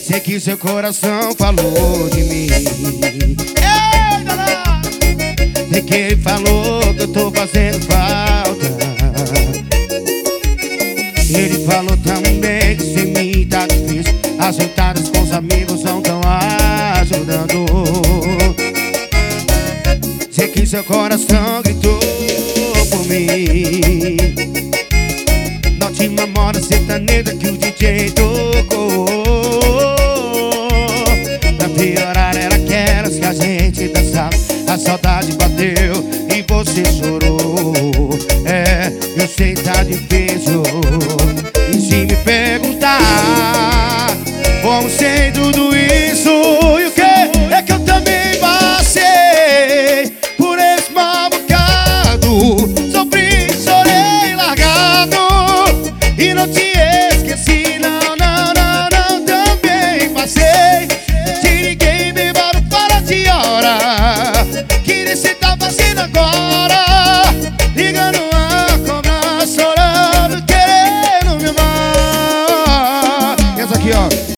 Sei que seu coração falou de mim. Sei que ele falou que eu tô fazendo falta. Ele falou também que sem mim tá difícil. As juntadas com os amigos não tão ajudando. Sei que seu coração gritou por mim. Na última moda sertaneja que o DJ tocou. Pra piorar era aquelas que a gente dançava. A saudade bateu e você chorou. É, eu sei tá difícil. E se me perguntar como sei tudo isso, e o que é que eu também passei por esse mal bocado. Sofri, chorei, largado e não te esqueci, não, não, não, não. Também passei, te liguei, me barulho fora de hora. Que nem cê tá fazendo agora, ligando a cobrar, chorando, querendo me amar. E essa aqui, ó.